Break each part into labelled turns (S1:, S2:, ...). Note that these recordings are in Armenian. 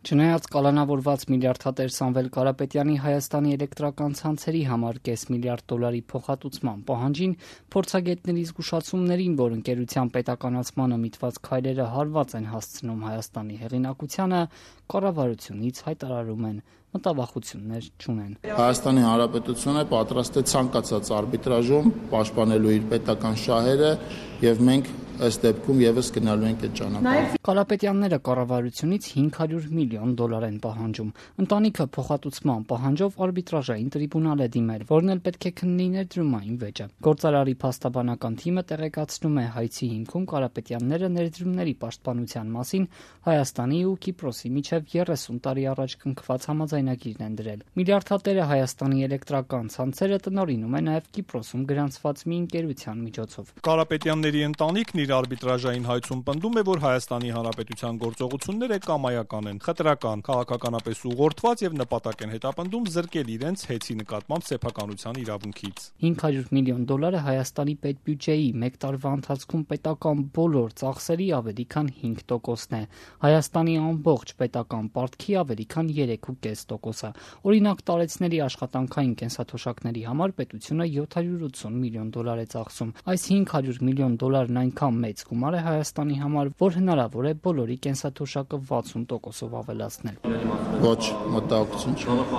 S1: Չնայած կալանավորված միլիարդատեր Սամվել Կարապետյանի Հայաստանի էլեկտրական ցանցերի համար կես միլիարդ դոլարի փոխհատուցման պահանջին, փորձագետների զգուշացումներին, որ ընկերության պետականացմանը միտված քայլերը հարված են հասցնում Հայաստանի հեղինակությանը, կառավարությունից հայտարարում են մտավախություններ չունեն։
S2: Հայաստանի Հանրապետությունը պատրաստ է ցանկացած արբիտրաժում պաշտպանելու իր պետական շահերը եւ մենք ըստ դեպքում եւս գնալու ենք այդ ճանապարհով։
S1: Կարապետյանները կառավարությունից $500 միլիոն են պահանջում։ Ընտանիքը փոխհատուցման պահանջով արբիտրաժային տրիբունալ է դիմել, որն էլ պետք է քննի ներդրումային վեճը։ Գործարարի փաստաբանական թիմը տեղեկացնում է հայցի հիմքում Կարապետյանները ներդրումների պաշտպանության մասին Հայաստանի ու Կիպրոսի միջև 30 տարի առաջ կնքված համաձայնագիրն են դրել։ Միլիարդատերը Հայաստանի էլեկտրական ցանցերը տնօրինում է նաև Կիպրոսում գրանցված մի ընկերության միջոցով։
S3: Կարապետյանների ընտանիքն իր արբիտրաժային հայցում պնդում է, որ Հայաստանի Հանրապետության գործողությունները կամայական են, խտրական, քաղաքականապես ուղղորդված եւ նպատակ են հետապնդում զրկել իրենց հեծի նկատմամբ սեփականության իրավունքից։
S1: $500 միլիոն Հայաստանի պետբյուջեի մեկ տարվա ընթացքում պետական բոլոր ծախսերի ավելի քան 5%-ն է։ Հայաստանի ամբողջ պետական պարտքի ավելի քան 3.5%-ը։ Օրինակ, տարեցների աշխատանքային կենսաթոշակների համար պետությունը $780 միլիոն է ծախսում։ Այս $500 միլիոն այնքան մեծ գումար է Հայաստանի համար, որ հնարավոր է բոլորի կենսաթոշակը 60%-ով ավելացնել։
S2: Ոչ, մտահոգություն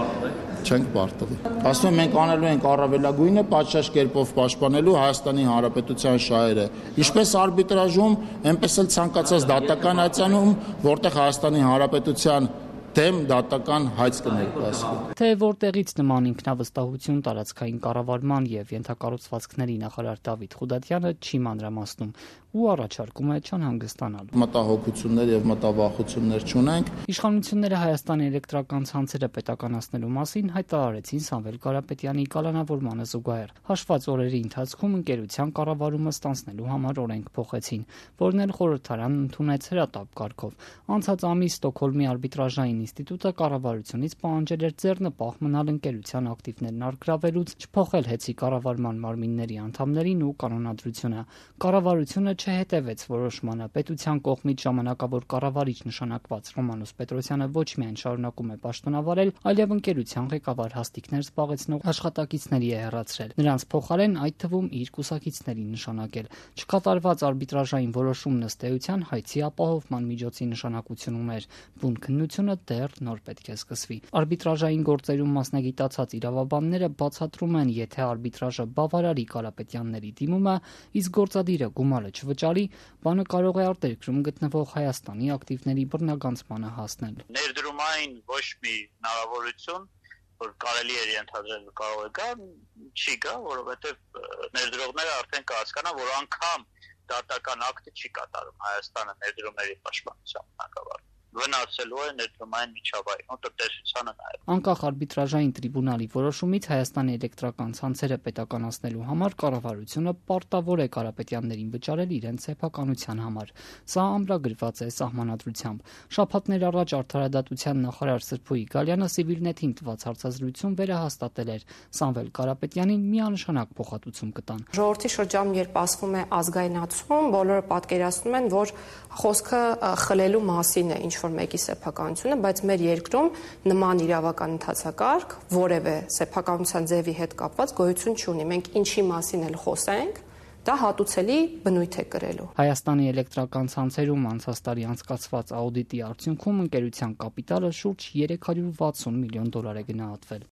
S2: չենք պարտվի։ Ասում եմ, մենք անելու ենք առավելագույնը պատշաճ կերպով պաշտպանելու Հայաստանի Հանրապետության շահերը։ Ինչպես արբիտրաժում, այնպես էլ ցանկացած դատական հայցանում, որտեղ Հայաստանի Հանրապետության դեմ դատական հայց կներկայացվի։
S1: Թե որտեղից նման ինքնավստահություն տարածքային կառավարման եւ ենթակառուցվածքների նախարար Դավիթ Խուդատյանը չի մանրամասնում ու առաջարկում է չանհանգստանալ։
S2: Մտահոգություններ եւ մտավախություններ չունենք։
S1: Իշխանությունները Հայաստանի էլեկտրական ցանցերը պետականացնելու մասին հայտարարեցին Սամվել Կարապետյանի կալանավորմանը զուգահեռ։ Հաշված օրերի ընթացքում ընկերության կառավարումը ստանձնելու համար օրենք փոխեցին, որն էլ խորհրդարանն ընդունեց հրատապ կարգով։ Անցած ամիս Ստոկհոլմի արբիտրաժային ինստիտուտը կառավարությունից պահանջել էր ձեռնպահ մնալ ընկերության ակտիվներն առգրավելուց, չփոխել հեծի կառավարման մարմինների անդամներին ու կանոնադրությունը։ Կառավարությունը չհետևեց որոշմանը։ Պետության կողմից ժամանակավոր կառավարիչ նշանակված Ռոմանոս Պետրոսյանը ոչ միայն շարունակում է պաշտոնավարել, այլև ընկերության ղեկավար հաստիքներ զբաղեցնող աշխատակիցների է հեռացրել։ Նրանց փոխարեն այդ թվում իր կուսակիցներին նշանակել։ Չկատարված արբիտրաժային որոշումն ըստ էության հայցի ապահովման միջոցի նշանակություն ուներ։ Բուն քննությունը դեռ նոր պետք է սկսվի։ Արբիտրաժային գործերում մասնագիտացած իրավաբանները բացատրում են, եթե արբիտրաժը բավարարի Կարապետյանների դիմումը, իսկ գործադիրը գումարը չվճարի, բանը կարող է արտերկրում գտնվող Հայաստանի ակտիվների բռնագանցմանը հասնել։
S4: Ներդրումային ոչ մի հնարավորություն, որ կարելի է ենթադրել կարող է գա, չի գա, որովհետև ներդրողները արդեն կհասկանան, որ անգամ դատական ակտը չի կատարում Հայաստանը ներդրումների պաշտպանության բնագավառում։ Վնասելու է ներդրումային միջավայրն ու տնտեսությանը նաև։
S1: Անկախ արբիտրաժային տրիբունալի որոշումից Հայաստանի էլեկտրական ցանցերը պետականացնելու համար կառավարությունը պարտավոր է Կարապետյաններին վճարել իրենց սեփականության համար։ Սա ամրագրված է սահմանադրությամբ։ Շաբաթներ առաջ Արդարադատության նախարար Սրփոյի Գալյանը Civilnet-ին տված հարցազրույցում վերահաստատել էր Սամվել Կարապետյանին միանշանակ փոխհատուցում կտան։
S5: Ժողովրդի շրջանում երբ ասվում է ազգայնացում, բոլորը պատկերացնում են, որ խոսքը խլելու մասին է ինչ-որ մեկի սեփականությունը, բայց մեր երկրում նման իրավական ընթացակարգ որևէ սեփականության ձևի հետ կապված գոյություն չունի։ Մենք ինչի մասին էլ խոսենք, դա հատուցելի բնույթ է կրելու։
S1: Հայաստանի էլեկտրական ցանցերում անցած տարի անցկացված աուդիտի արդյունքում ընկերության կապիտալը շուրջ $360 միլիոն է գնահատվել։